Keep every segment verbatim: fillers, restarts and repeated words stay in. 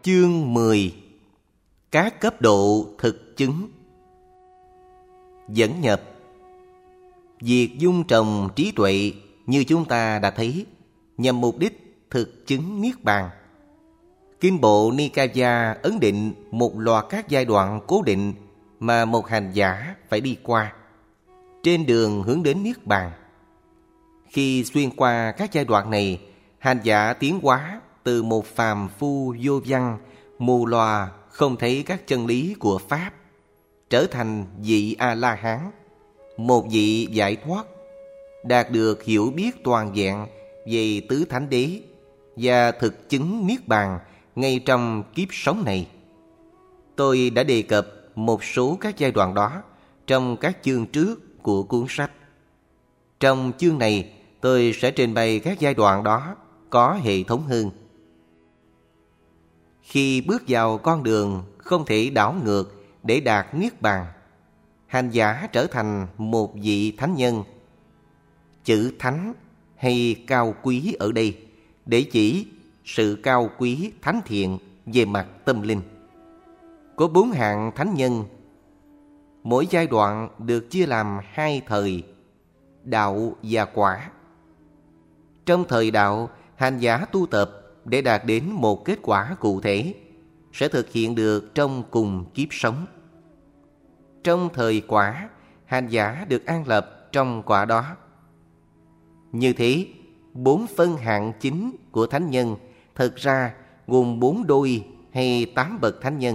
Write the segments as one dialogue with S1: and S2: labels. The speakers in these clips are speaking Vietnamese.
S1: Chương mười. Các cấp độ thực chứng. Dẫn nhập. Việc dung trồng trí tuệ như chúng ta đã thấy nhằm mục đích thực chứng Niết Bàn. Kinh bộ Nikaya ấn định một loạt các giai đoạn cố định mà một hành giả phải đi qua trên đường hướng đến Niết Bàn. Khi xuyên qua các giai đoạn này, hành giả tiến hóa từ một phàm phu vô văn, mù lòa không thấy các chân lý của Pháp, trở thành vị A-la-hán, một vị giải thoát, đạt được hiểu biết toàn vẹn về tứ thánh đế và thực chứng Niết Bàn ngay trong kiếp sống này. Tôi đã đề cập một số các giai đoạn đó trong các chương trước của cuốn sách. Trong chương này, tôi sẽ trình bày các giai đoạn đó có hệ thống hơn. Khi bước vào con đường không thể đảo ngược để đạt Niết Bàn, hành giả trở thành một vị thánh nhân. Chữ thánh hay cao quý ở đây để chỉ sự cao quý thánh thiện về mặt tâm linh. Có bốn hạng thánh nhân. Mỗi giai đoạn được chia làm hai thời, đạo và quả. Trong thời đạo, hành giả tu tập để đạt đến một kết quả cụ thể sẽ thực hiện được trong cùng kiếp sống. Trong thời quả, hành giả được an lập trong quả đó. Như thế, bốn phân hạng chính của thánh nhân thực ra gồm bốn đôi hay tám bậc thánh nhân.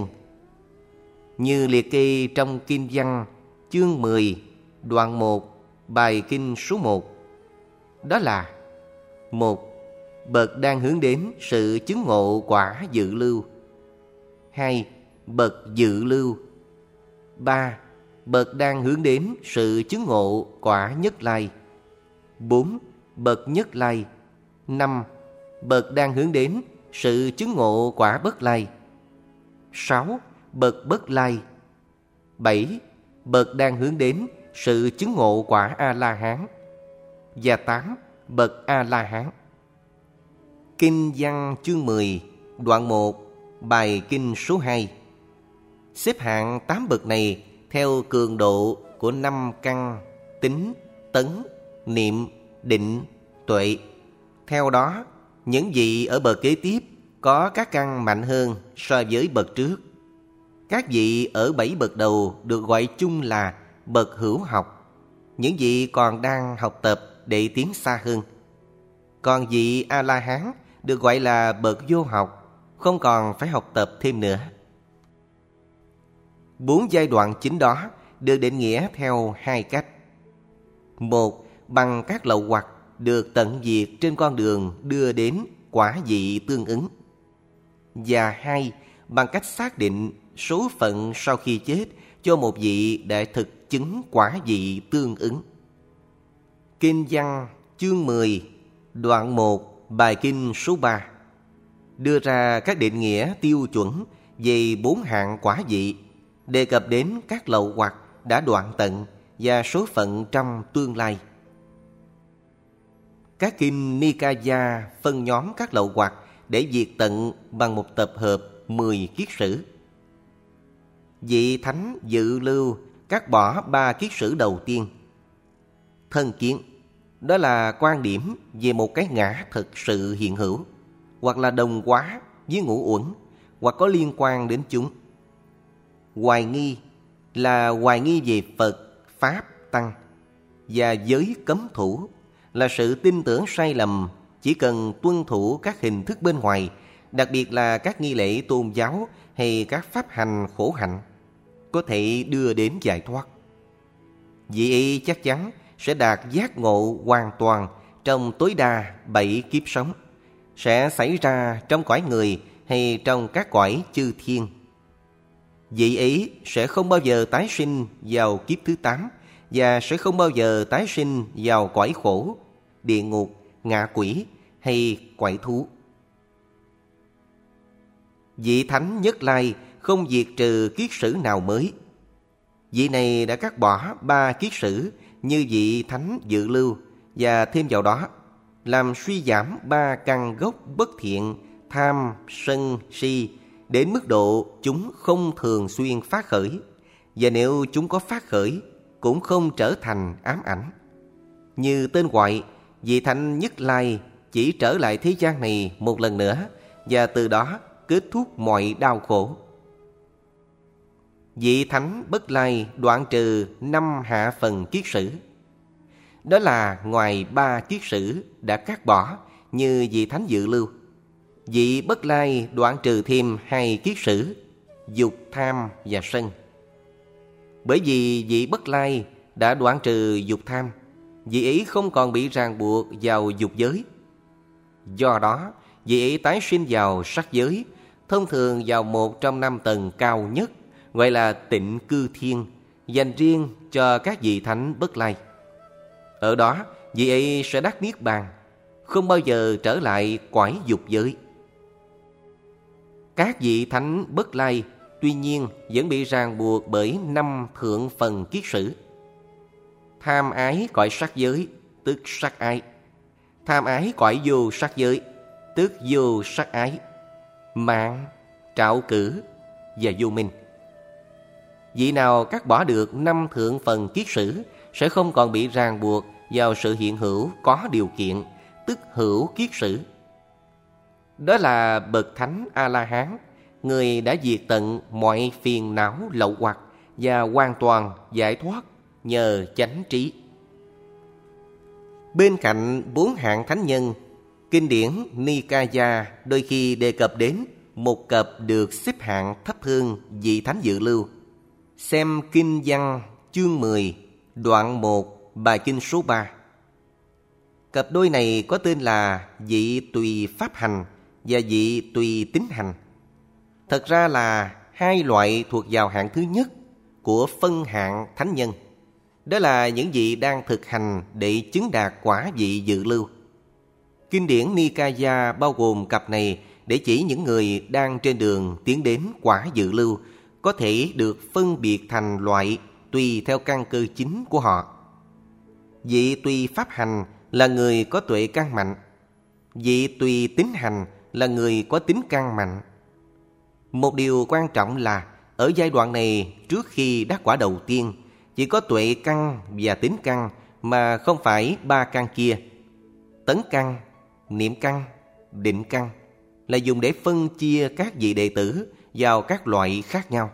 S1: Như liệt kê trong Kinh Văn chương mười, đoạn một, bài kinh số một. Đó là: một. Bậc đang hướng đến sự chứng ngộ quả dự lưu. Hai. Bậc dự lưu. Ba. Bậc đang hướng đến sự chứng ngộ quả nhất lai. Bốn. Bậc nhất lai. Năm. Bậc đang hướng đến sự chứng ngộ quả bất lai. Sáu. Bậc bất lai. Bảy. Bậc đang hướng đến sự chứng ngộ quả A-la-hán. Và tám. Bậc A-la-hán. Kinh Văn chương mười, đoạn một, bài kinh số hai. Xếp hạng tám bậc này theo cường độ của năm căn tín, tấn, niệm, định, tuệ. Theo đó, những vị ở bậc kế tiếp có các căn mạnh hơn so với bậc trước. Các vị ở bảy bậc đầu được gọi chung là bậc hữu học. Những vị còn đang học tập để tiến xa hơn. Còn vị A-la-hán được gọi là bậc vô học, không còn phải học tập thêm nữa. Bốn giai đoạn chính đó được định nghĩa theo hai cách. Một, bằng các lậu hoặc được tận diệt trên con đường đưa đến quả vị tương ứng. Và hai, bằng cách xác định số phận sau khi chết cho một vị đã thực chứng quả vị tương ứng. Kinh Văn chương mười, đoạn một, bài kinh số ba đưa ra các định nghĩa tiêu chuẩn về bốn hạng quả vị, đề cập đến các lậu hoặc đã đoạn tận và số phận trong tương lai. Các kinh Nikaya phân nhóm các lậu hoặc để diệt tận bằng một tập hợp mười kiết sử. Vị thánh dự lưu cắt bỏ ba kiết sử đầu tiên. Thân kiến, đó là quan điểm về một cái ngã thực sự hiện hữu, hoặc là đồng hóa với ngũ uẩn, hoặc có liên quan đến chúng. Hoài nghi là hoài nghi về Phật, Pháp, Tăng. Và giới cấm thủ là sự tin tưởng sai lầm chỉ cần tuân thủ các hình thức bên ngoài, đặc biệt là các nghi lễ tôn giáo hay các pháp hành khổ hạnh, có thể đưa đến giải thoát. Vị ấy chắc chắn sẽ đạt giác ngộ hoàn toàn trong tối đa bảy kiếp sống, sẽ xảy ra trong cõi người hay trong các cõi chư thiên. Vị ấy sẽ không bao giờ tái sinh vào kiếp thứ tám và sẽ không bao giờ tái sinh vào cõi khổ, địa ngục, ngạ quỷ hay quái thú. Vị thánh nhất lai không diệt trừ kiết sử nào mới. Vị này đã cắt bỏ ba kiết sử như vị thánh dự lưu, và thêm vào đó làm suy giảm ba căn gốc bất thiện tham, sân, si đến mức độ chúng không thường xuyên phát khởi, và nếu chúng có phát khởi cũng không trở thành ám ảnh. Như tên gọi, vị Thánh Nhất Lai chỉ trở lại thế gian này một lần nữa, và từ đó kết thúc mọi đau khổ. Vị Thánh Bất Lai đoạn trừ năm hạ phần kiết sử. Đó là ngoài ba kiết sử đã cắt bỏ như vị Thánh Dự Lưu. Vị Bất Lai đoạn trừ thêm hai kiết sử, dục, tham và sân. Bởi vì vị Bất Lai đã đoạn trừ dục tham, vị ấy không còn bị ràng buộc vào dục giới. Do đó, vị ấy tái sinh vào sắc giới, thông thường vào một trong năm tầng cao nhất, gọi là Tịnh Cư Thiên, dành riêng cho các vị Thánh Bất Lai. Ở đó, vị ấy sẽ đắc niết bàn, không bao giờ trở lại cõi dục giới. Các vị Thánh Bất Lai tuy nhiên vẫn bị ràng buộc bởi năm thượng phần kiết sử. Tham ái cõi sắc giới, tức sắc ái. Tham ái cõi vô sắc giới, tức vô sắc ái. Mạng, trạo cử và vô minh. Vị nào cắt bỏ được năm thượng phần kiết sử sẽ không còn bị ràng buộc vào sự hiện hữu có điều kiện, tức hữu kiết sử. Đó là bậc Thánh A-la-hán, người đã diệt tận mọi phiền não lậu hoặc và hoàn toàn giải thoát nhờ chánh trí. Bên cạnh bốn hạng thánh nhân, kinh điển Nikaya đôi khi đề cập đến một cặp được xếp hạng thấp hơn vị Thánh Dự Lưu. Xem Kinh Văn chương mười, đoạn một, bài kinh số ba. Cặp đôi này có tên là vị Tùy Pháp Hành và vị Tùy Tín Hành. Thật ra là hai loại thuộc vào hạng thứ nhất của phân hạng thánh nhân. Đó là những vị đang thực hành để chứng đạt quả vị Dự Lưu. Kinh điển Nikaya bao gồm cặp này để chỉ những người đang trên đường tiến đến quả Dự Lưu có thể được phân biệt thành loại tùy theo căn cơ chính của họ. Vị Tùy Pháp Hành là người có tuệ căn mạnh. Vị Tùy Tín Hành là người có tính căn mạnh. Một điều quan trọng là ở giai đoạn này, trước khi đắc quả đầu tiên, chỉ có tuệ căn và tín căn mà không phải ba căn kia. Tấn căn, niệm căn, định căn là dùng để phân chia các vị đệ tử vào các loại khác nhau.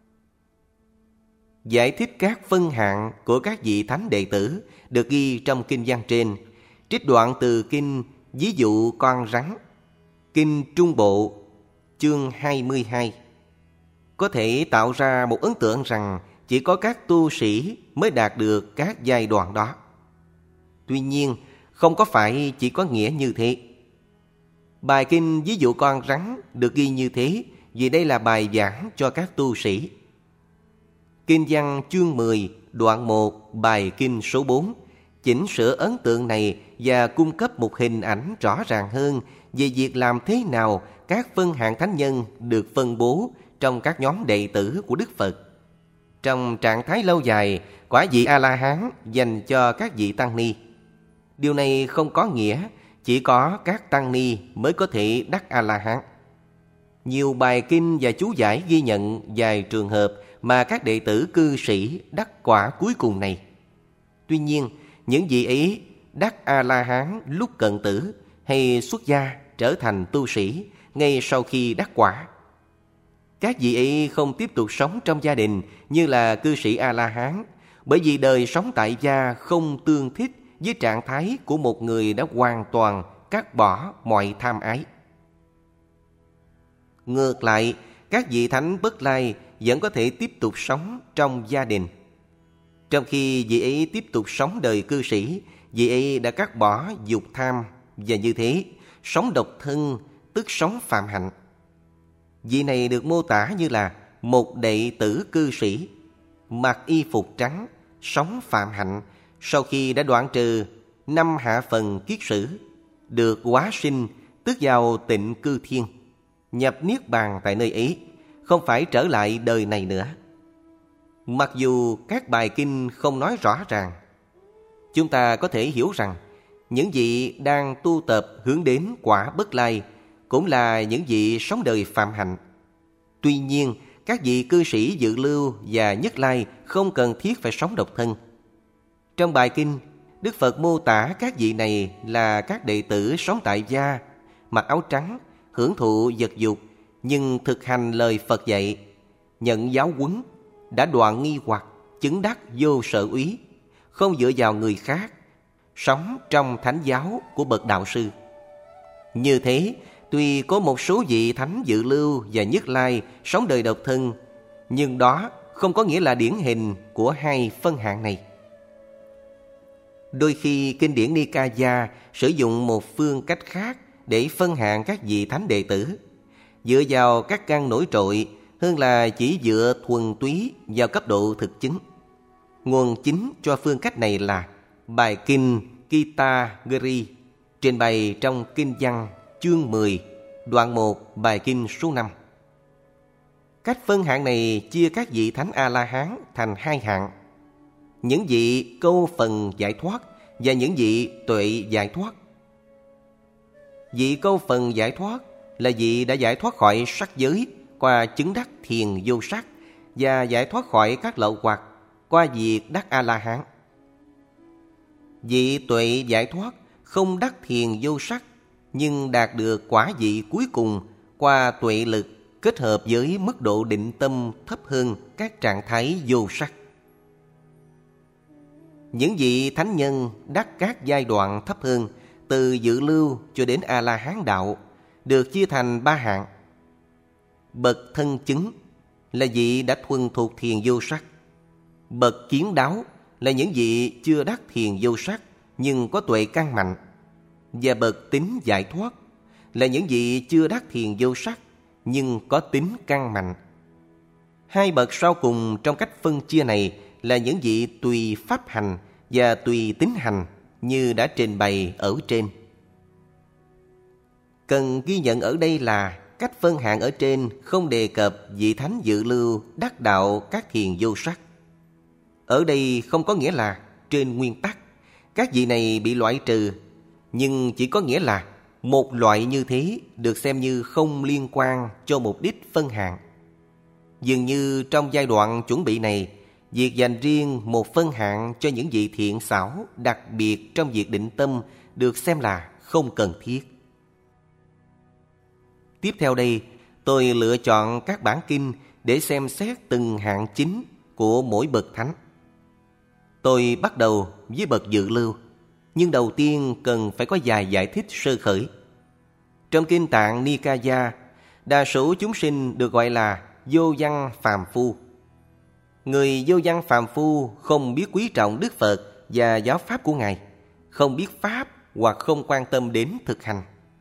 S1: Giải thích các phân hạng của các vị thánh đệ tử được ghi trong kinh văn trên, trích đoạn từ kinh Ví dụ con rắn, kinh Trung Bộ, chương hai mươi hai. Có thể tạo ra một ấn tượng rằng chỉ có các tu sĩ mới đạt được các giai đoạn đó. Tuy nhiên, không có phải chỉ có nghĩa như thế. Bài kinh Ví dụ con rắn được ghi như thế vì đây là bài giảng cho các tu sĩ. Kinh văn chương mười, đoạn một, bài kinh số bốn chỉnh sửa ấn tượng này và cung cấp một hình ảnh rõ ràng hơn về việc làm thế nào các phân hạng thánh nhân được phân bố trong các nhóm đệ tử của Đức Phật. Trong trạng thái lâu dài, quả vị A-la-hán dành cho các vị tăng ni. Điều này không có nghĩa chỉ có các tăng ni mới có thể đắc A-la-hán. Nhiều bài kinh và chú giải ghi nhận vài trường hợp mà các đệ tử cư sĩ đắc quả cuối cùng này. Tuy nhiên, những vị ấy đắc A-la-hán lúc cận tử hay xuất gia trở thành tu sĩ ngay sau khi đắc quả. Các vị ấy không tiếp tục sống trong gia đình như là cư sĩ A-la-hán, bởi vì đời sống tại gia không tương thích với trạng thái của một người đã hoàn toàn cắt bỏ mọi tham ái. Ngược lại, các vị thánh Bất Lai vẫn có thể tiếp tục sống trong gia đình. Trong khi vị ấy tiếp tục sống đời cư sĩ, vị ấy đã cắt bỏ dục tham, và như thế, sống độc thân, tức sống phạm hạnh. Vị này được mô tả như là một đệ tử cư sĩ, mặc y phục trắng, sống phạm hạnh sau khi đã đoạn trừ năm hạ phần kiết sử, được hóa sinh, tức vào Tịnh Cư Thiên, nhập niết bàn tại nơi ấy, không phải trở lại đời này nữa. Mặc dù các bài kinh không nói rõ ràng, chúng ta có thể hiểu rằng những vị đang tu tập hướng đến quả Bất Lai cũng là những vị sống đời phạm hạnh. Tuy nhiên, các vị cư sĩ Dự Lưu và Nhất Lai không cần thiết phải sống độc thân. Trong bài kinh, Đức Phật mô tả các vị này là các đệ tử sống tại gia, mặc áo trắng, hưởng thụ vật dục, nhưng thực hành lời Phật dạy, nhận giáo huấn, đã đoạn nghi hoặc, chứng đắc vô sở úy, không dựa vào người khác, sống trong thánh giáo của bậc đạo sư. Như thế, tuy có một số vị thánh Dự Lưu và Nhất Lai sống đời độc thân, nhưng đó không có nghĩa là điển hình của hai phân hạng này. Đôi khi kinh điển Nikaya sử dụng một phương cách khác để phân hạng các vị thánh đệ tử, dựa vào các căn nổi trội hơn là chỉ dựa thuần túy vào cấp độ thực chứng. Nguồn chính cho phương cách này là bài kinh Kitagiri, trình bày trong Kinh Văn chương mười, đoạn một, bài kinh số năm. Cách phân hạng này chia các vị thánh A-la-hán thành hai hạng: những vị câu phần giải thoát và những vị tuệ giải thoát. Vị câu phần giải thoát là vị đã giải thoát khỏi sắc giới qua chứng đắc thiền vô sắc, và giải thoát khỏi các lậu hoặc qua việc đắc A-la-hán. Vị tuệ giải thoát không đắc thiền vô sắc, nhưng đạt được quả vị cuối cùng qua tuệ lực kết hợp với mức độ định tâm thấp hơn các trạng thái vô sắc. Những vị thánh nhân đắc các giai đoạn thấp hơn, từ Dự Lưu cho đến A-la-hán đạo, được chia thành ba hạng. Bậc thân chứng là vị đã thuần thuộc thiền vô sắc. Bậc kiến đáo là những vị chưa đắc thiền vô sắc nhưng có tuệ căn mạnh. Và bậc tín giải thoát là những vị chưa đắc thiền vô sắc nhưng có tín căn mạnh. Hai bậc sau cùng trong cách phân chia này là những vị tùy pháp hành và tùy tín hành, như đã trình bày ở trên. Cần ghi nhận ở đây là cách phân hạng ở trên không đề cập vị thánh Dự Lưu đắc đạo các thiền vô sắc. Ở đây không có nghĩa là trên nguyên tắc các vị này bị loại trừ, nhưng chỉ có nghĩa là một loại như thế được xem như không liên quan cho mục đích phân hạng. Dường như trong giai đoạn chuẩn bị này, việc dành riêng một phân hạng cho những vị thiện xảo đặc biệt trong việc định tâm được xem là không cần thiết. Tiếp theo đây, tôi lựa chọn các bản kinh để xem xét từng hạng chính của mỗi bậc thánh. Tôi bắt đầu với bậc Dự Lưu, nhưng đầu tiên cần phải có vài giải thích sơ khởi. Trong kinh Tạng Nikaya, đa số chúng sinh được gọi là vô văn phàm phu. Người vô văn phàm phu không biết quý trọng Đức Phật và giáo pháp của Ngài, không biết pháp hoặc không quan tâm đến thực hành.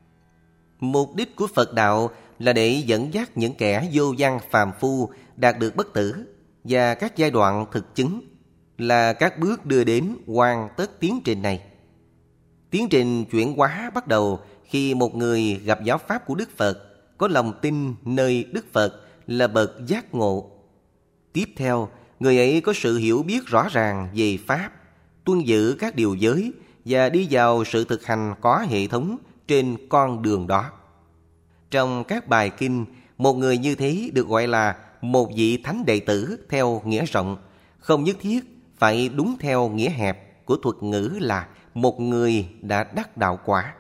S1: Mục đích của Phật đạo là để dẫn dắt những kẻ vô văn phàm phu đạt được bất tử, và các giai đoạn thực chứng là các bước đưa đến hoàn tất tiến trình này. Tiến trình chuyển hóa bắt đầu khi một người gặp giáo pháp của Đức Phật, có lòng tin nơi Đức Phật là bậc giác ngộ. Tiếp theo, người ấy có sự hiểu biết rõ ràng về pháp, tuân giữ các điều giới và đi vào sự thực hành có hệ thống trên con đường đó. Trong các bài kinh, một người như thế được gọi là một vị thánh đệ tử theo nghĩa rộng, không nhất thiết phải đúng theo nghĩa hẹp của thuật ngữ là một người đã đắc đạo quả.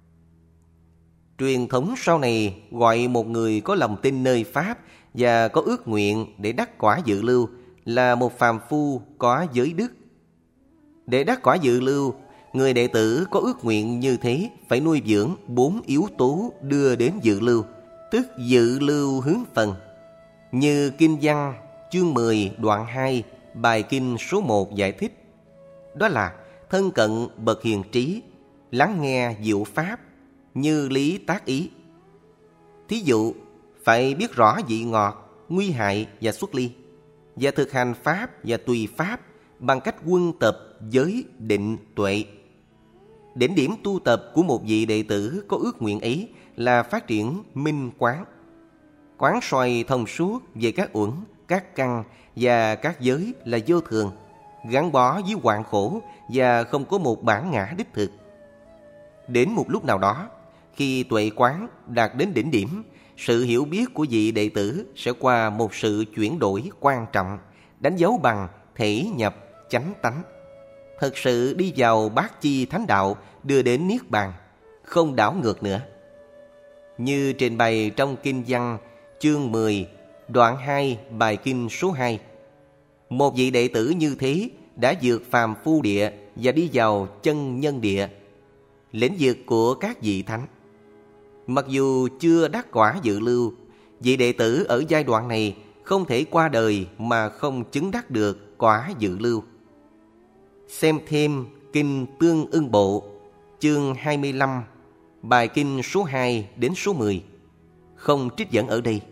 S1: Truyền thống sau này gọi một người có lòng tin nơi pháp và có ước nguyện để đắc quả Dự Lưu là một phàm phu có giới đức. Để đắc quả Dự Lưu, người đệ tử có ước nguyện như thế phải nuôi dưỡng bốn yếu tố đưa đến Dự Lưu, tức Dự Lưu hướng phần. Như Kinh Văn chương mười đoạn hai, bài kinh số một giải thích. Đó là thân cận bậc hiền trí, lắng nghe diệu pháp, như lý tác ý. Thí dụ, phải biết rõ vị ngọt, nguy hại và xuất ly, và thực hành pháp và tùy pháp bằng cách quân tập giới định tuệ. Đỉnh điểm tu tập của một vị đệ tử có ước nguyện ấy là phát triển minh quán. Quán soi thông suốt về các uẩn, các căn và các giới là vô thường, gắn bó với hoạn khổ và không có một bản ngã đích thực. Đến một lúc nào đó, khi tuệ quán đạt đến đỉnh điểm, sự hiểu biết của vị đệ tử sẽ qua một sự chuyển đổi quan trọng, đánh dấu bằng thể nhập chánh tánh. Thật sự đi vào bát chi thánh đạo, đưa đến niết bàn, không đảo ngược nữa. Như trình bày trong Kinh Văn chương mười, đoạn hai, bài kinh số hai. Một vị đệ tử như thế đã vượt phàm phu địa và đi vào chân nhân địa, lĩnh vực của các vị thánh. Mặc dù chưa đắc quả dự lưu, vị đệ tử ở giai đoạn này không thể qua đời mà không chứng đắc được quả dự lưu. Xem thêm Kinh Tương Ưng Bộ, chương hai mươi lăm, bài kinh số hai đến số mười. Không trích dẫn ở đây.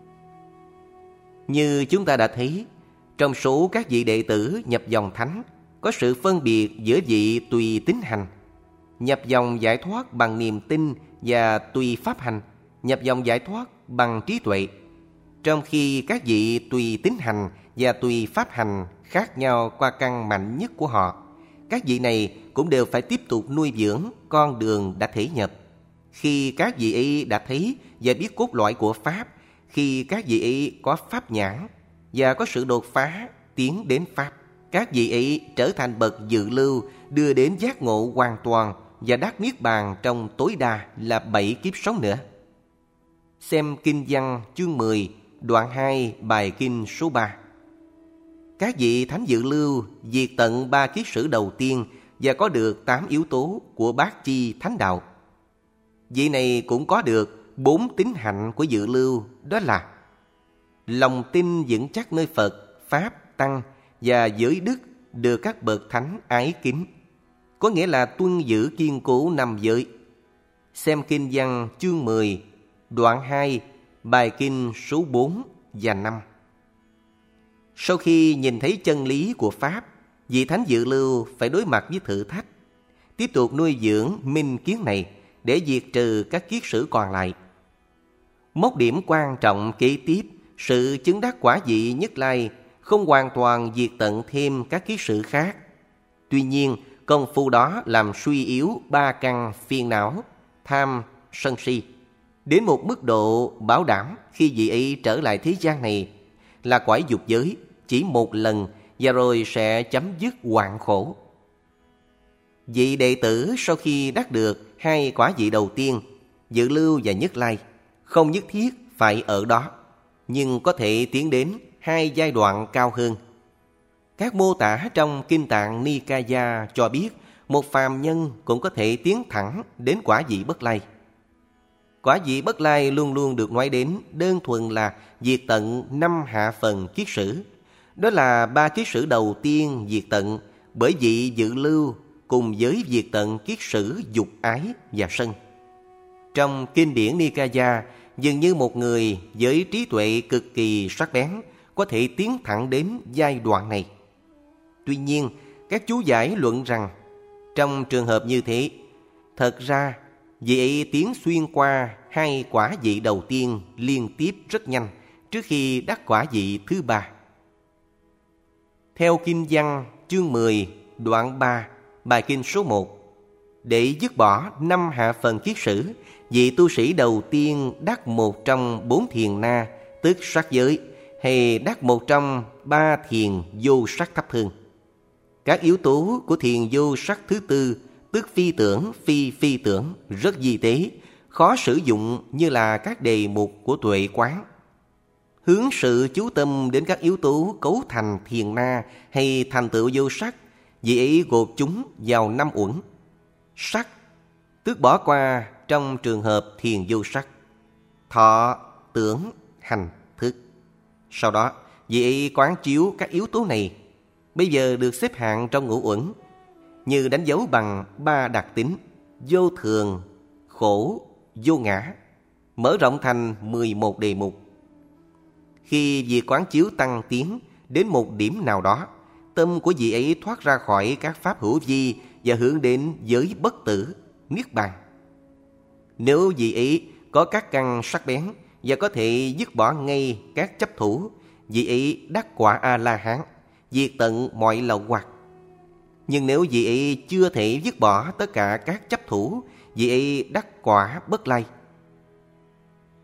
S1: Như chúng ta đã thấy, trong số các vị đệ tử nhập dòng thánh, có sự phân biệt giữa vị tùy tín hành, nhập dòng giải thoát bằng niềm tin, và tùy pháp hành, nhập dòng giải thoát bằng trí tuệ. Trong khi các vị tùy tín hành và tùy pháp hành khác nhau qua căn mạnh nhất của họ, các vị này cũng đều phải tiếp tục nuôi dưỡng con đường đã thể nhập. Khi các vị ấy đã thấy và biết cốt lõi của Pháp, khi các vị ấy có pháp nhãn và có sự đột phá tiến đến Pháp, các vị ấy trở thành bậc dự lưu, đưa đến giác ngộ hoàn toàn và đắc niết bàn trong tối đa là bảy kiếp sống nữa. Xem Kinh Văn chương mười, đoạn hai, bài kinh số ba. Các vị thánh dự lưu diệt tận ba kiết sử đầu tiên và có được tám yếu tố của bát chi thánh đạo. Vị này cũng có được bốn tín hạnh của dự lưu, đó là lòng tin vững chắc nơi Phật, Pháp, Tăng và giới đức được các bậc thánh ái kính, có nghĩa là tuân giữ kiên cố năm giới. Xem Kinh Văn chương mười, đoạn hai, bài kinh số bốn và năm. Sau khi nhìn thấy chân lý của Pháp, vị thánh dự lưu phải đối mặt với thử thách, tiếp tục nuôi dưỡng minh kiến này để diệt trừ các kiết sử còn lại. Mốc điểm quan trọng kế tiếp, sự chứng đắc quả vị Nhất Lai không hoàn toàn diệt tận thêm các kiết sử khác. Tuy nhiên, công phu đó làm suy yếu ba căn phiền não, tham, sân si, đến một mức độ bảo đảm khi vị ấy trở lại thế gian này là cõi dục giới chỉ một lần và rồi sẽ chấm dứt hoạn khổ. Vị đệ tử sau khi đắc được hai quả vị đầu tiên, dự lưu và Nhất Lai, không nhất thiết phải ở đó, nhưng có thể tiến đến hai giai đoạn cao hơn. Các mô tả trong Kinh Tạng Nikaya cho biết một phàm nhân cũng có thể tiến thẳng đến quả vị Bất Lai. Quả vị Bất Lai luôn luôn được nói đến đơn thuần là diệt tận năm hạ phần kiết sử. Đó là ba kiết sử đầu tiên diệt tận bởi vị dự lưu cùng với diệt tận kiết sử dục ái và sân. Trong kinh điển Nikaya, dường như một người với trí tuệ cực kỳ sắc bén có thể tiến thẳng đến giai đoạn này. Tuy nhiên, các chú giải luận rằng trong trường hợp như thế, thật ra vị ấy tiến xuyên qua hai quả vị đầu tiên liên tiếp rất nhanh trước khi đắc quả vị thứ ba. Theo Kinh Văn chương mười, đoạn ba, bài kinh số một, để dứt bỏ năm hạ phần kiết sử, vị tu sĩ đầu tiên đắc một trong bốn thiền na, tức sắc giới, hay đắc một trong ba thiền vô sắc thấp hơn. Các yếu tố của thiền vô sắc thứ tư, tức phi tưởng, phi phi tưởng, rất vi tế, khó sử dụng như là các đề mục của tuệ quán. Hướng sự chú tâm đến các yếu tố cấu thành thiền na hay thành tựu vô sắc, vị ấy gộp chúng vào năm uẩn. Sắc, tức bỏ qua trong trường hợp thiền vô sắc. Thọ, tưởng, hành, thức. Sau đó, vị ấy quán chiếu các yếu tố này, bây giờ được xếp hạng trong ngũ uẩn, như đánh dấu bằng ba đặc tính: vô thường, khổ, vô ngã, mở rộng thành mười một đề mục. Khi vị quán chiếu tăng tiến đến một điểm nào đó, tâm của vị ấy thoát ra khỏi các pháp hữu vi và hướng đến giới bất tử, niết bàn. Nếu vị ấy có các căn sắc bén và có thể dứt bỏ ngay các chấp thủ, vị ấy đắc quả A-la-hán, diệt tận mọi lậu hoặc. Nhưng nếu vị ấy chưa thể dứt bỏ tất cả các chấp thủ, vị ấy đắc quả Bất Lai.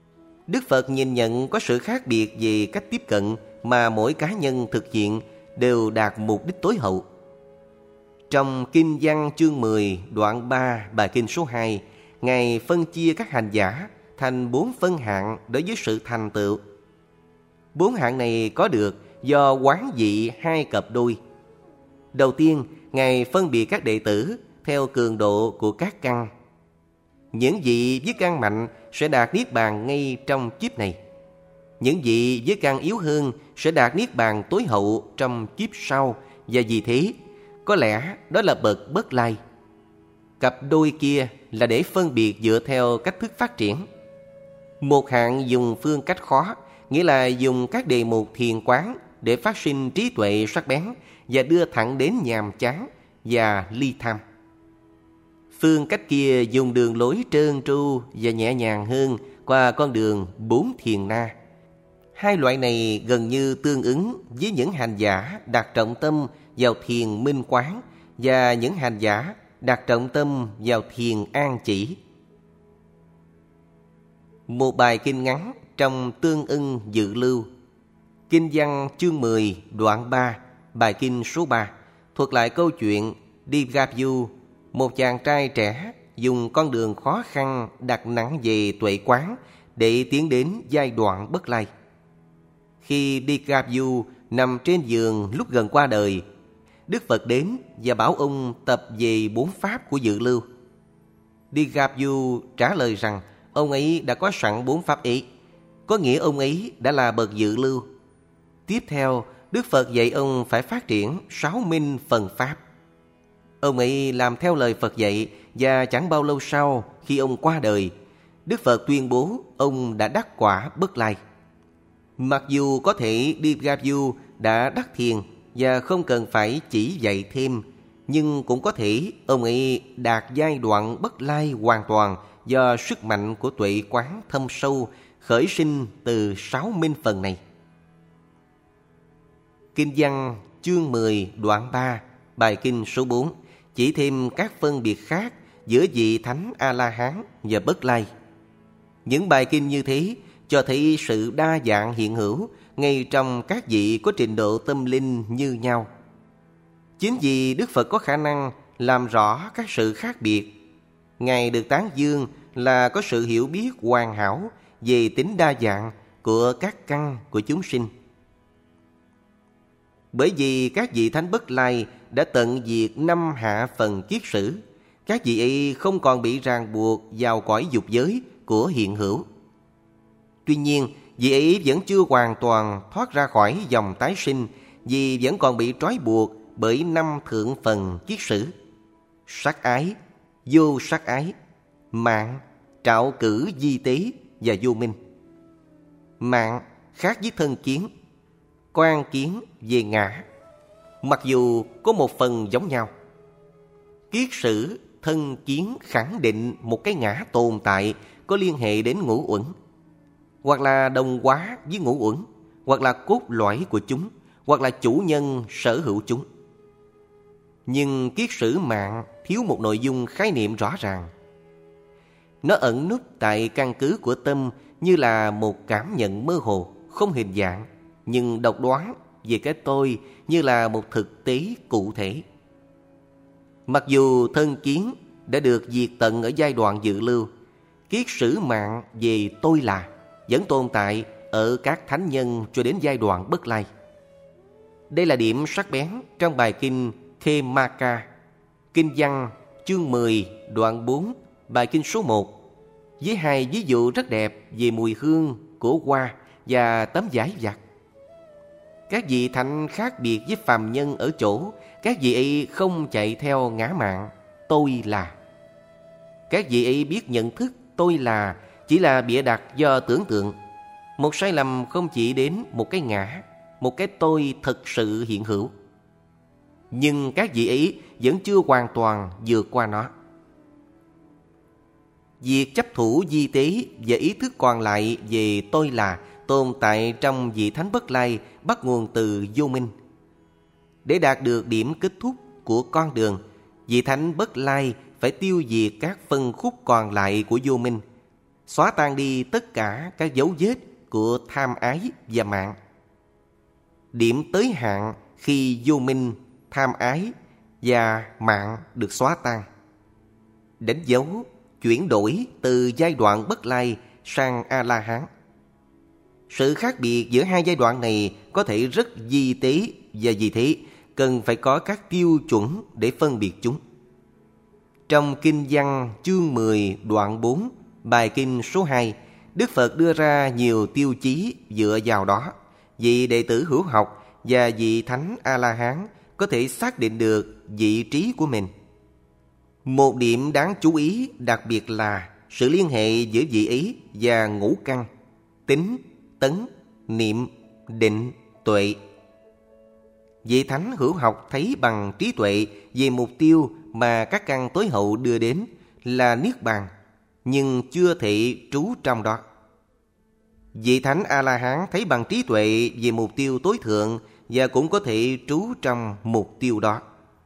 S1: Đức Phật nhìn nhận có sự khác biệt về cách tiếp cận mà mỗi cá nhân thực hiện đều đạt mục đích tối hậu. Trong Kinh Văn chương mười đoạn ba bài kinh số hai, Ngài phân chia các hành giả thành bốn phân hạng đối với sự thành tựu. Bốn hạng này có được do quán vị hai cặp đôi. Đầu tiên, Ngài phân biệt các đệ tử theo cường độ của các căn. Những vị với căn mạnh sẽ đạt niết bàn ngay trong kiếp này. Những vị với căn yếu hơn sẽ đạt niết bàn tối hậu trong kiếp sau, và vì thế, có lẽ đó là bậc bất lai. Cặp đôi kia là để phân biệt dựa theo cách thức phát triển. Một hạng dùng phương cách khó, nghĩa là dùng các đề mục thiền quán để phát sinh trí tuệ sắc bén và đưa thẳng đến nhàm chán và ly tham. Phương cách kia dùng đường lối trơn tru và nhẹ nhàng hơn qua con đường bốn thiền na. Hai loại này gần như tương ứng với những hành giả đặt trọng tâm vào thiền minh quán và những hành giả đặt trọng tâm vào thiền an chỉ. Một bài kinh ngắn trong Tương ưng dự lưu. Kinh Văn chương mười đoạn ba bài kinh số ba thuật lại câu chuyện Digabyu, một chàng trai trẻ dùng con đường khó khăn đặt nặng về tuệ quán để tiến đến giai đoạn bất lai. Khi Digabyu nằm trên giường lúc gần qua đời, Đức Phật đến và bảo ông tập về bốn pháp của dự lưu. Digabyu trả lời rằng ông ấy đã có sẵn bốn pháp ấy, có nghĩa ông ấy đã là bậc dự lưu. Tiếp theo, Đức Phật dạy ông phải phát triển sáu minh phần pháp. Ông ấy làm theo lời Phật dạy, và chẳng bao lâu sau khi ông qua đời, Đức Phật tuyên bố ông đã đắc quả bất lai. Mặc dù có thể Digabyu đã đắc thiền và không cần phải chỉ dạy thêm, nhưng cũng có thể ông ấy đạt giai đoạn bất lai hoàn toàn do sức mạnh của tuệ quán thâm sâu khởi sinh từ sáu minh phần này. Kinh Văn chương mười đoạn ba bài kinh số bốn chỉ thêm các phân biệt khác giữa vị Thánh A-la-hán và bất lai. Những bài kinh như thế cho thấy sự đa dạng hiện hữu ngay trong các vị có trình độ tâm linh như nhau. Chính vì Đức Phật có khả năng làm rõ các sự khác biệt, Ngài được tán dương là có sự hiểu biết hoàn hảo về tính đa dạng của các căn của chúng sinh. Bởi vì các vị Thánh bất lai đã tận diệt năm hạ phần kiết sử, các vị ấy không còn bị ràng buộc vào cõi dục giới của hiện hữu. Tuy nhiên, vị ấy vẫn chưa hoàn toàn thoát ra khỏi dòng tái sinh, vì vẫn còn bị trói buộc bởi năm thượng phần kiết sử: sắc ái, vô sắc ái, mạng, trạo cử di tế và vô minh. Mạng khác với thân kiến, quan kiến về ngã, mặc dù có một phần giống nhau. Kiết sử thân kiến khẳng định một cái ngã tồn tại có liên hệ đến ngũ uẩn, hoặc là đồng hóa với ngũ uẩn, hoặc là cốt lõi của chúng, hoặc là chủ nhân sở hữu chúng. Nhưng kiết sử mạng thiếu một nội dung khái niệm rõ ràng. Nó ẩn núp tại căn cứ của tâm như là một cảm nhận mơ hồ, không hình dạng, nhưng độc đoán về cái tôi như là một thực tế cụ thể. Mặc dù thân kiến đã được diệt tận ở giai đoạn dự lưu, kiết sử mạng về tôi là vẫn tồn tại ở các thánh nhân cho đến giai đoạn bất lai. Đây là điểm sắc bén trong bài kinh Khemaka, Kinh Văn chương mười đoạn bốn bài kinh số một, với hai ví dụ rất đẹp về mùi hương của hoa và tấm vải vặt. Các vị thánh khác biệt với phàm nhân ở chỗ các vị ấy không chạy theo ngã mạn tôi là. Các vị ấy biết nhận thức tôi là chỉ là bịa đặt do tưởng tượng. Một sai lầm không chỉ đến một cái ngã, một cái tôi thực sự hiện hữu. Nhưng các vị ấy vẫn chưa hoàn toàn vượt qua nó. Việc chấp thủ di tế và ý thức còn lại về tôi là tồn tại trong vị thánh bất lai bắt nguồn từ vô minh. Để đạt được điểm kết thúc của con đường, vị thánh bất lai phải tiêu diệt các phân khúc còn lại của vô minh. xóa tan đi tất cả các dấu vết của tham ái và mạng. Điểm tới hạn khi vô minh, tham ái và mạng được xóa tan, đánh dấu chuyển đổi từ giai đoạn Bất Lai sang A-la-hán. Sự khác biệt giữa hai giai đoạn này có thể rất vi tế, và vì thế cần phải có các tiêu chuẩn để phân biệt chúng. Trong Kinh Văn chương mười đoạn bốn, bài kinh số hai, Đức Phật đưa ra nhiều tiêu chí dựa vào đó. Vị đệ tử hữu học và vị thánh A-la-hán có thể xác định được vị trí của mình. Một điểm đáng chú ý đặc biệt là sự liên hệ giữa vị ấy và ngũ căn: tính, tấn, niệm, định, tuệ. Vị thánh hữu học thấy bằng trí tuệ về mục tiêu mà các căn tối hậu đưa đến là Niết Bàn, nhưng chưa thể trú trong đó. Vị thánh A-la-hán thấy bằng trí tuệ về mục tiêu tối thượng và cũng có thể trú trong mục tiêu đó.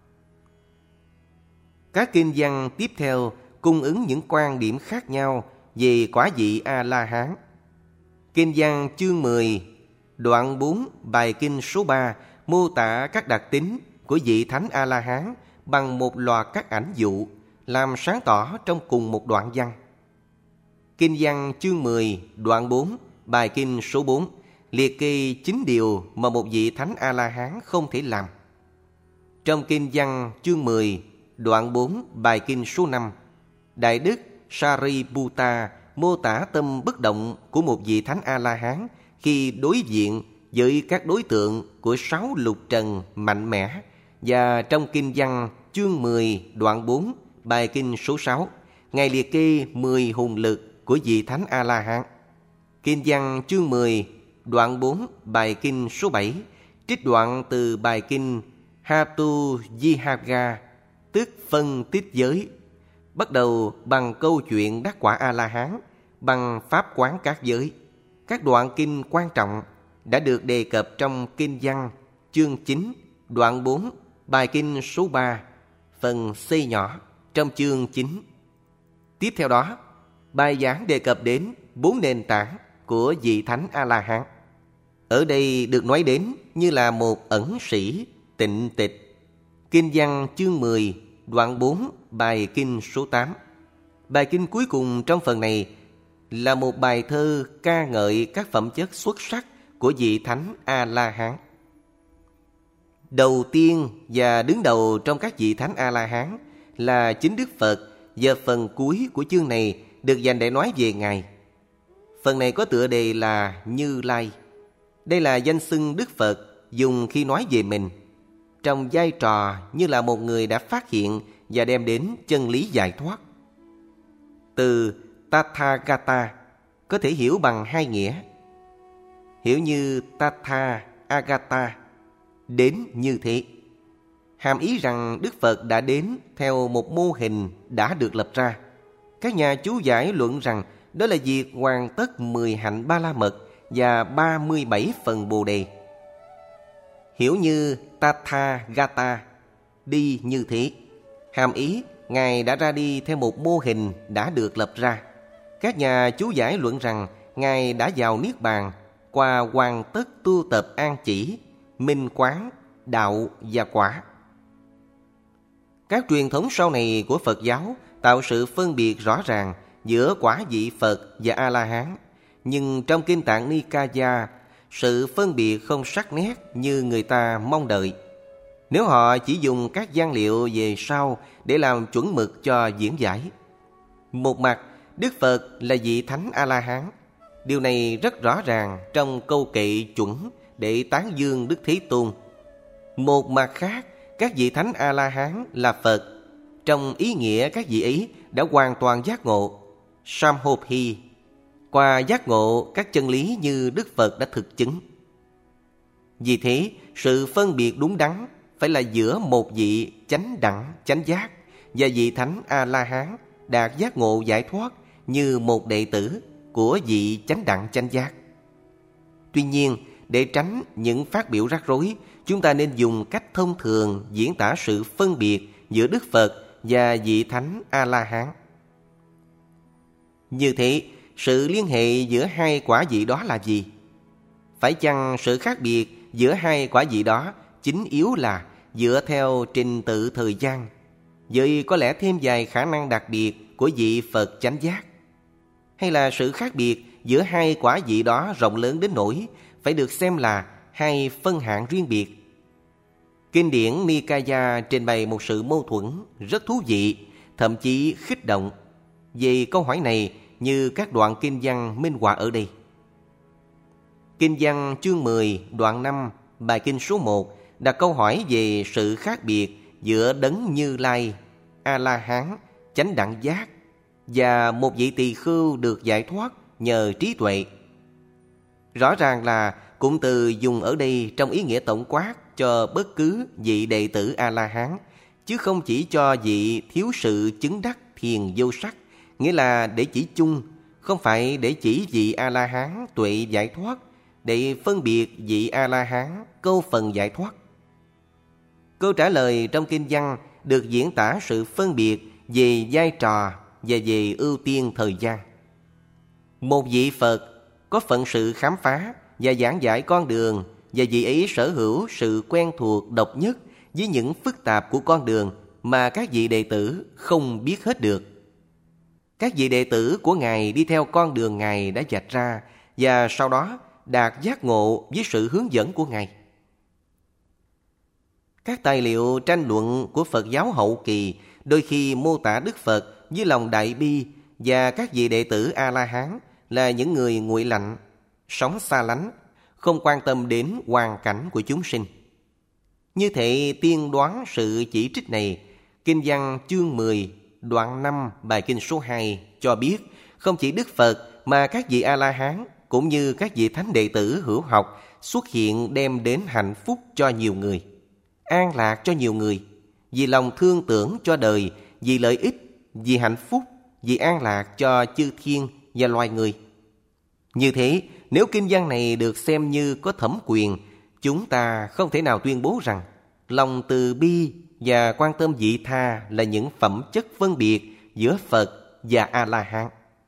S1: Các kinh văn tiếp theo cung ứng những quan điểm khác nhau về quả vị A-la-hán. Kinh văn chương mười, đoạn bốn, bài kinh số ba mô tả các đặc tính của vị thánh A-la-hán bằng một loạt các ảnh dụ, làm sáng tỏ trong cùng một đoạn văn. Kinh văn chương mười, đoạn bốn, bài kinh số bốn liệt kê chín điều mà một vị thánh A-la-hán không thể làm. Trong kinh văn chương mười, đoạn bốn, bài kinh số năm, Đại đức Sariputta mô tả tâm bất động của một vị thánh A-la-hán khi đối diện với các đối tượng của sáu lục trần mạnh mẽ. Và trong kinh văn chương mười, đoạn bốn, bài kinh số sáu, Ngài liệt kê mười hùng lực của vị thánh A-la-hán. Kinh văn chương mười, đoạn bốn, bài kinh số bảy, trích đoạn từ bài kinh Hatu Vihaga, tức phân tích giới, bắt đầu bằng câu chuyện đắc quả A-la-hán bằng pháp quán các giới. Các đoạn kinh quan trọng đã được đề cập trong kinh văn chương chín, đoạn bốn, bài kinh số ba, phần C nhỏ trong chương chín. Tiếp theo đó, bài giảng đề cập đến bốn nền tảng của vị thánh A-la-hán. Ở đây được nói đến như là một ẩn sĩ tịnh tịch. Kinh văn chương mười, đoạn bốn, bài kinh số tám. Bài kinh cuối cùng trong phần này là một bài thơ ca ngợi các phẩm chất xuất sắc của vị thánh A-la-hán. Đầu tiên và đứng đầu trong các vị thánh A-la-hán là chính Đức Phật, và phần cuối của chương này được dành để nói về Ngài. Phần này có tựa đề là Như Lai. Đây là danh xưng Đức Phật dùng khi nói về mình, trong vai trò như là một người đã phát hiện và đem đến chân lý giải thoát. Từ Tathagata có thể hiểu bằng hai nghĩa. Hiểu như Tatha Agata, đến như thế, hàm ý rằng Đức Phật đã đến theo một mô hình đã được lập ra. Các nhà chú giải luận rằng đó là việc hoàn tất mười hạnh ba la mật và ba mươi bảy phần bồ đề. Hiểu như Tathagata, đi như thế, hàm ý Ngài đã ra đi theo một mô hình đã được lập ra. Các nhà chú giải luận rằng Ngài đã vào Niết Bàn qua hoàn tất tu tập an chỉ, minh quán, đạo và quả. Các truyền thống sau này của Phật giáo tạo sự phân biệt rõ ràng giữa quả vị Phật và A-la-hán. Nhưng trong Kinh Tạng Nikaya, sự phân biệt không sắc nét như người ta mong đợi. Nếu họ chỉ dùng các văn liệu về sau để làm chuẩn mực cho diễn giải. Một mặt, Đức Phật là vị thánh A-la-hán. Điều này rất rõ ràng trong câu kệ chuẩn để tán dương Đức Thế Tôn. Một mặt khác, các vị thánh A-la-hán là Phật. Trong ý nghĩa các vị ấy đã hoàn toàn giác ngộ Samhobhi, qua giác ngộ các chân lý như Đức Phật đã thực chứng. Vì thế, sự phân biệt đúng đắn phải là giữa một vị chánh đẳng chánh giác và vị thánh A-la-hán đạt giác ngộ giải thoát như một đệ tử của vị chánh đẳng chánh giác. Tuy nhiên, để tránh những phát biểu rắc rối, chúng ta nên dùng cách thông thường diễn tả sự phân biệt giữa Đức Phật và vị thánh A-la-hán. Như thế, sự liên hệ giữa hai quả vị đó là gì? Phải chăng sự khác biệt giữa hai quả vị đó chính yếu là dựa theo trình tự thời gian, với có lẽ thêm vài khả năng đặc biệt của vị Phật chánh giác? Hay là sự khác biệt giữa hai quả vị đó rộng lớn đến nỗi phải được xem là hai phân hạng riêng biệt? Kinh điển Nikaya trình bày một sự mâu thuẫn rất thú vị, thậm chí khích động. Về câu hỏi này như các đoạn kinh văn minh họa ở đây. Kinh văn chương mười, đoạn năm, bài kinh số một đặt câu hỏi về sự khác biệt giữa Đấng Như Lai, A-la-hán, chánh đẳng giác và một vị tỳ khưu được giải thoát nhờ trí tuệ. Rõ ràng là cụm từ dùng ở đây trong ý nghĩa tổng quát cho bất cứ vị đệ tử A-la-hán, chứ không chỉ cho vị thiếu sự chứng đắc thiền vô sắc, nghĩa là để chỉ chung, không phải để chỉ vị A-la-hán tuệ giải thoát, để phân biệt vị A-la-hán câu phần giải thoát. Câu trả lời trong kinh văn được diễn tả sự phân biệt về vai trò và về ưu tiên thời gian. Một vị Phật có phận sự khám phá và giảng giải con đường, và vị ấy sở hữu sự quen thuộc độc nhất với những phức tạp của con đường mà các vị đệ tử không biết hết được. Các vị đệ tử của Ngài đi theo con đường Ngài đã vạch ra, và sau đó đạt giác ngộ với sự hướng dẫn của Ngài. Các tài liệu tranh luận của Phật giáo hậu kỳ đôi khi mô tả Đức Phật với lòng đại bi và các vị đệ tử A-la-hán là những người nguội lạnh, sống xa lánh, không quan tâm đến hoàn cảnh của chúng sinh. Như thể tiên đoán sự chỉ trích này, kinh văn chương mười, đoạn năm, bài kinh số hai cho biết không chỉ Đức Phật mà các vị A-la-hán cũng như các vị thánh đệ tử hữu học xuất hiện đem đến hạnh phúc cho nhiều người, an lạc cho nhiều người, vì lòng thương tưởng cho đời, vì lợi ích, vì hạnh phúc, vì an lạc cho chư thiên và loài người. Như thế, nếu kinh văn này được xem như có thẩm quyền, chúng ta không thể nào tuyên bố rằng lòng từ bi và quan tâm vị tha là những phẩm chất phân biệt giữa Phật và A-la-hán.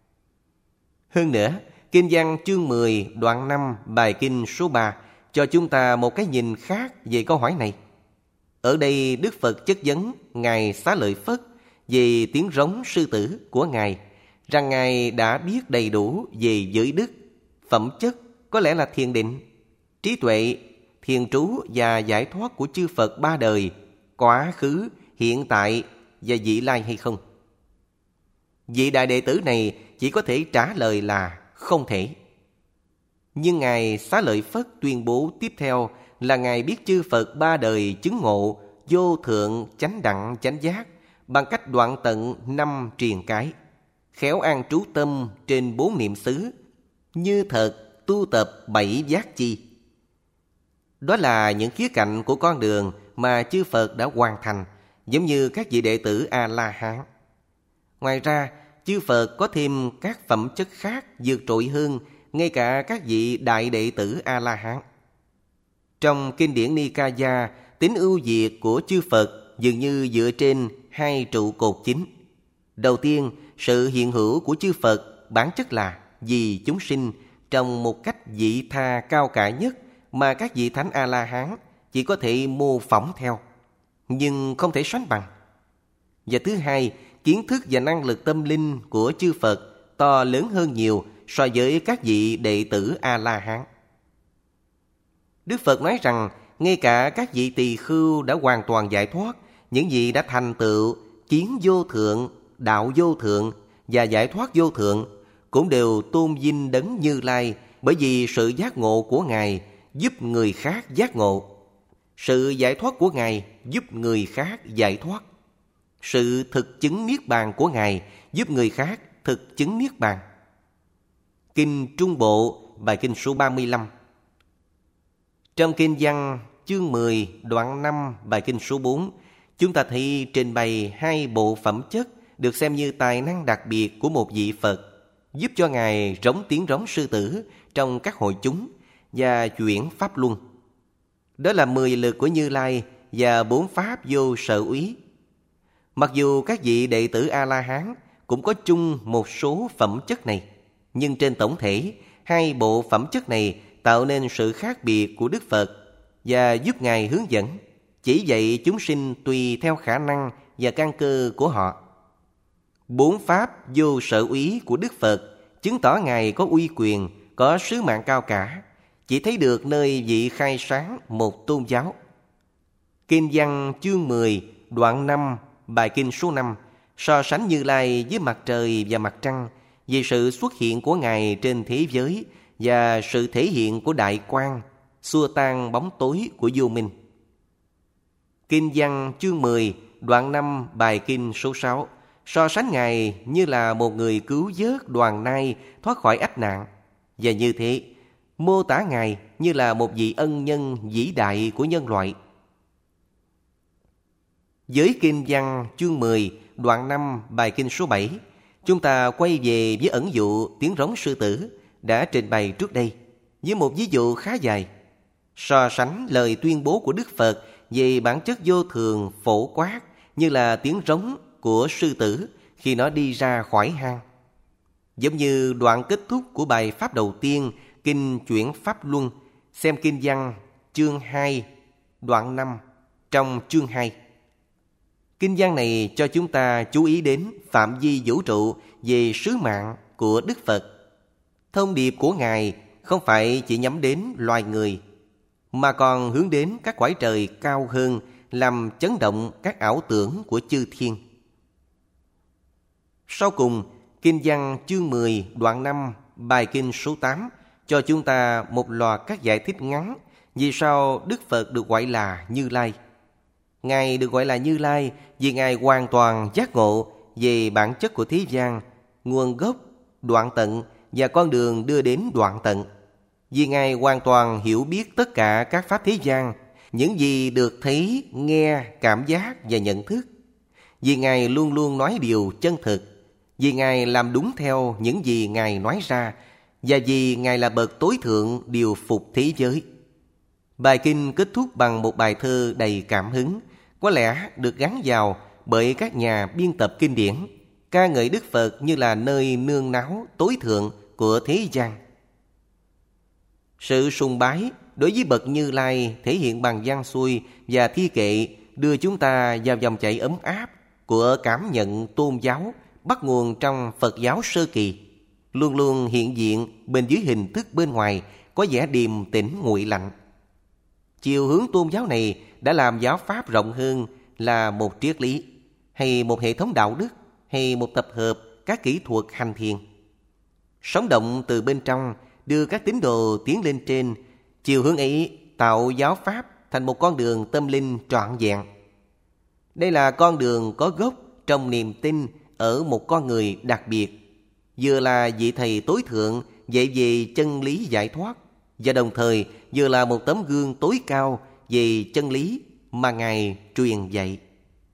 S1: Hơn nữa, kinh văn chương mười, đoạn năm, bài kinh số ba cho chúng ta một cái nhìn khác về câu hỏi này. Ở đây Đức Phật chất vấn Ngài Xá Lợi Phất về tiếng rống sư tử của Ngài, rằng Ngài đã biết đầy đủ về giới đức, phẩm chất có lẽ là thiền định, trí tuệ, thiền trú và giải thoát của chư Phật ba đời, quá khứ, hiện tại và vị lai hay không. Vị đại đệ tử này chỉ có thể trả lời là không thể. Nhưng Ngài Xá Lợi Phất tuyên bố tiếp theo là Ngài biết chư Phật ba đời chứng ngộ vô thượng chánh đẳng chánh giác bằng cách đoạn tận năm triền cái, khéo an trú tâm trên bốn niệm xứ, như thật tu tập bảy giác chi. Đó là những khía cạnh của con đường mà chư Phật đã hoàn thành, giống như các vị đệ tử A-la-hán. Ngoài ra, chư Phật có thêm các phẩm chất khác vượt trội hơn ngay cả các vị đại đệ tử A-la-hán. Trong kinh điển Nikaya, tính ưu việt của chư Phật dường như dựa trên hai trụ cột chính. Đầu tiên, sự hiện hữu của chư Phật bản chất là vì chúng sinh trong một cách vị tha cao cả nhất mà các vị thánh A-la-hán chỉ có thể mô phỏng theo, nhưng không thể sánh bằng. Và thứ hai, kiến thức và năng lực tâm linh của chư Phật to lớn hơn nhiều so với các vị đệ tử A-la-hán. Đức Phật nói rằng ngay cả các vị tỳ khưu đã hoàn toàn giải thoát, những vị đã thành tựu kiến vô thượng, đạo vô thượng và giải thoát vô thượng cũng đều tôn vinh Đấng Như Lai, bởi vì sự giác ngộ của Ngài giúp người khác giác ngộ, sự giải thoát của Ngài giúp người khác giải thoát, sự thực chứng niết bàn của Ngài giúp người khác thực chứng niết bàn. Kinh Trung Bộ, bài kinh số ba mươi lăm. Trong kinh văn chương mười, đoạn năm, bài kinh số bốn, chúng ta thấy trình bày hai bộ phẩm chất được xem như tài năng đặc biệt của một vị Phật, giúp cho Ngài rống tiếng rống sư tử trong các hội chúng và chuyển pháp luân. Đó là mười lực của Như Lai và bốn pháp vô sở úy. Mặc dù các vị đệ tử A-la-hán cũng có chung một số phẩm chất này, Nhưng trên tổng thể, hai bộ phẩm chất này tạo nên sự khác biệt của Đức Phật và giúp Ngài hướng dẫn, chỉ dạy chúng sinh tùy theo khả năng và căn cơ của họ. Bốn pháp vô sở úy của Đức Phật chứng tỏ Ngài có uy quyền, có sứ mạng cao cả, chỉ thấy được nơi vị khai sáng một tôn giáo. Kinh văn chương mười, đoạn năm, bài kinh số năm so sánh Như Lai với mặt trời và mặt trăng về sự xuất hiện của Ngài trên thế giới và sự thể hiện của đại quang, xua tan bóng tối của vô minh. Kinh văn chương mười, đoạn năm, bài kinh số sáu so sánh Ngài như là một người cứu vớt đoàn nai thoát khỏi ách nạn, và như thế mô tả Ngài như là một vị ân nhân vĩ đại của nhân loại. Với kinh văn chương mười, đoạn năm, bài kinh số bảy, chúng ta quay về với ẩn dụ tiếng rống sư tử đã trình bày trước đây với một ví dụ khá dài, so sánh lời tuyên bố của Đức Phật về bản chất vô thường phổ quát như là tiếng rống của sư tử khi nó đi ra khỏi hang. Giống như đoạn kết thúc của bài pháp đầu tiên kinh Chuyển Pháp Luân, xem kinh văn chương hai, đoạn năm trong chương hai. Kinh văn này cho chúng ta chú ý đến phạm vi vũ trụ về sứ mạng của Đức Phật. Thông điệp của Ngài không phải chỉ nhắm đến loài người, mà còn hướng đến các cõi trời cao hơn, làm chấn động các ảo tưởng của chư thiên. Sau cùng, kinh văn chương mười, đoạn năm, bài kinh số tám cho chúng ta một loạt các giải thích ngắn vì sao Đức Phật được gọi là Như Lai. Ngài được gọi là Như Lai vì Ngài hoàn toàn giác ngộ về bản chất của thế gian, nguồn gốc, đoạn tận và con đường đưa đến đoạn tận. Vì Ngài hoàn toàn hiểu biết tất cả các pháp thế gian, những gì được thấy, nghe, cảm giác và nhận thức. Vì Ngài luôn luôn nói điều chân thực. Vì Ngài làm đúng theo những gì Ngài nói ra, và vì Ngài là bậc tối thượng điều phục thế giới. Bài kinh kết thúc bằng một bài thơ đầy cảm hứng, có lẽ được gắn vào bởi các nhà biên tập kinh điển, ca ngợi Đức Phật như là nơi nương náu tối thượng của thế gian. Sự sùng bái đối với bậc Như Lai thể hiện bằng văn xuôi và thi kệ đưa chúng ta vào dòng chảy ấm áp của cảm nhận tôn giáo bắt nguồn trong Phật giáo sơ kỳ, luôn luôn hiện diện bên dưới hình thức bên ngoài có vẻ điềm tĩnh nguội lạnh. Chiều hướng tôn giáo này đã làm giáo pháp rộng hơn là một triết lý, hay một hệ thống đạo đức, hay một tập hợp các kỹ thuật hành thiền. Sống động từ bên trong, đưa các tín đồ tiến lên trên. Chiều hướng ấy tạo giáo pháp thành một con đường tâm linh trọn vẹn. Đây là con đường có gốc trong niềm tin ở một con người đặc biệt, vừa là vị thầy tối thượng dạy về chân lý giải thoát, và đồng thời vừa là một tấm gương tối cao về chân lý mà Ngài truyền dạy.